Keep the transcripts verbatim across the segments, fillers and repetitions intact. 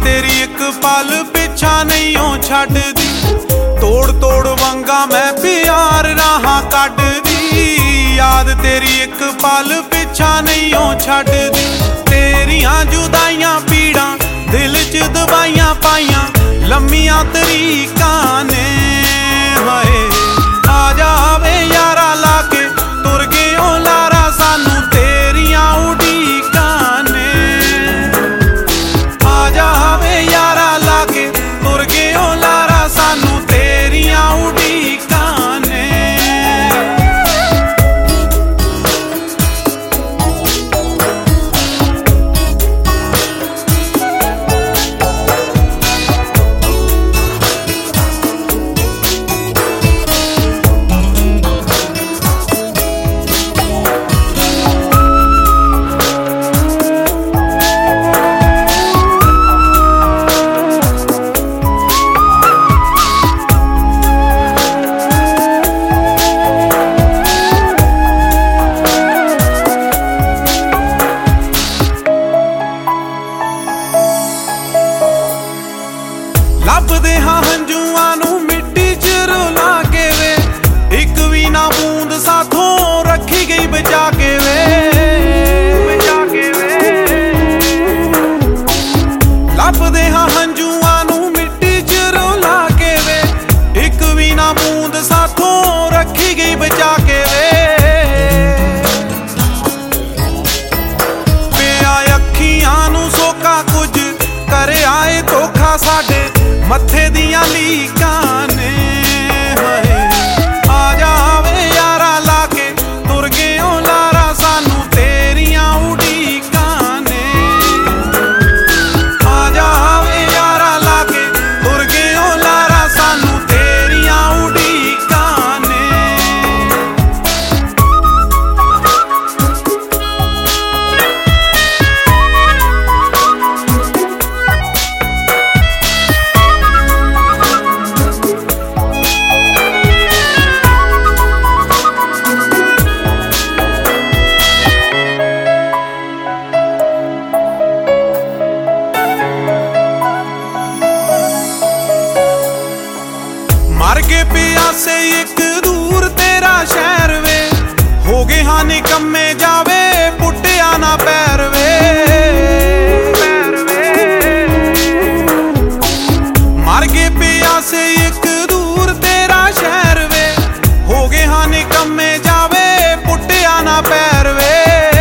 तेरी एक पल पिछा नहीं हो छड्डदी, तोड़ तोड़ वंगा मैं प्यार राहां कड्डदी। याद तेरी एक पल पिछा नहीं हो छड्डदी, तेरियां जुदाइयां पीड़ां दिल च दवाइयां पाइयां लम्मियां तरीकां ने। हाय आ जावे यारा लाके तुर गए ओ लारा सानू तेरियां उड़ीकां ने। आ जावे यारा लाके तुर गए ओ लारा सानू तेरियां उड़ीकां ने। ਲੱਭਦੇ ਹਾਂ ਹੰਝੂਆਂ ਨੂੰ ਮਿੱਟੀ ਚ ਰੁਲਾ ਕੇ ਵੇ, ਇੱਕ ਵੀ ਨਾ ਬੂੰਦ ਸਾਥੋਂ ਰੱਖੀ ਗਈ ਬਚਾ ਕੇ ਵੇ, ਬਚਾ ਕੇ ਵੇ। ਲੱਭਦੇ ਹਾਂ ਹੰਝੂਆਂ ਨੂੰ ਮਿੱਟੀ ਚ ਰੁਲਾ ਕੇ ਵੇ, ਇੱਕ ਵੀ ਨਾ ਬੂੰਦ ਸਾਥੋਂ ਰੱਖੀ ਗਈ ਬਚਾ ਕੇ ਵੇ। ਪਿਆ ਅੱਖੀਆਂ ਨੂੰ ਸੋਕਾ ਕੁਝ ਕਰ ਆਏ ਧੋਖਾ ਸਾਡੇ मत्थे दियां लीकां ने। हाय आ जावे यारा लाके तुर गए ओ लारा सानू तेरियां उड़ीकां ने। आ जावे यारा लाके तुर गए ओ लारा सानू तेरियां उड़ीकां ने। मर गए प्यासे एक दूर तेरा शहर वे, हो गए हाँ निकम्मे जावे पुट्टिया ना पैर वे, पैर वे। मर गए प्यासे एक दूर तेरा शहर वे, हो गए हाँ निकम्मे जावे पुट्टिया ना पैर वे।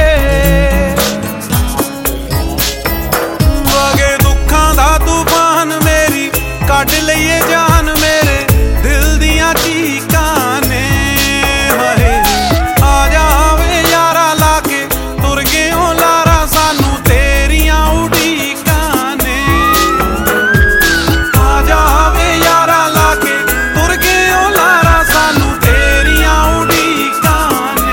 वगे दुखां दा तूफान मेरी कढ लईए जान मेरे दिल दियां चीकां ने। हाय आ जावे यारा लाके तुर गए ओ लारा सानू तेरियां उड़ीकां ने। आ जावे यारा लाके तुर गए ओ लारा सानू तेरियां उड़ीकां ने।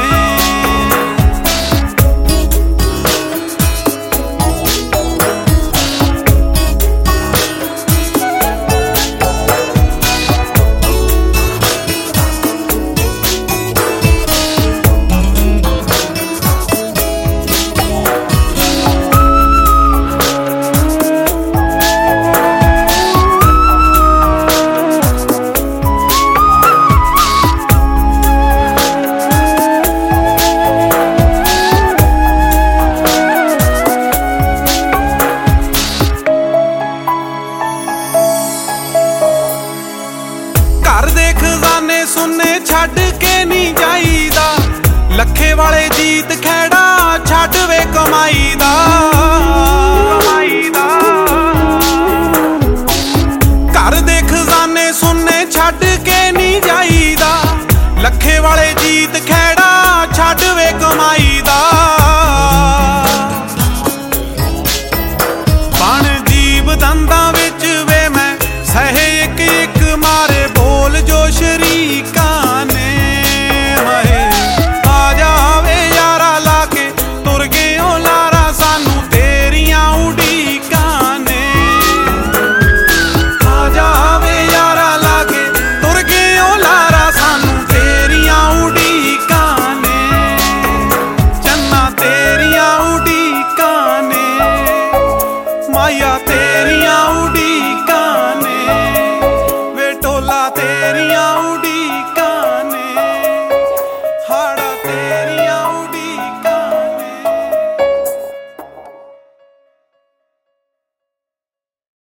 घर दे खजाने सुन्ने छड्ड के नहीं जाईदा, लखे वाले जीत खैड़ा छड्ड वे कमाई दा, कमाई दा। घर दे खजाने सुन्ने छड्ड के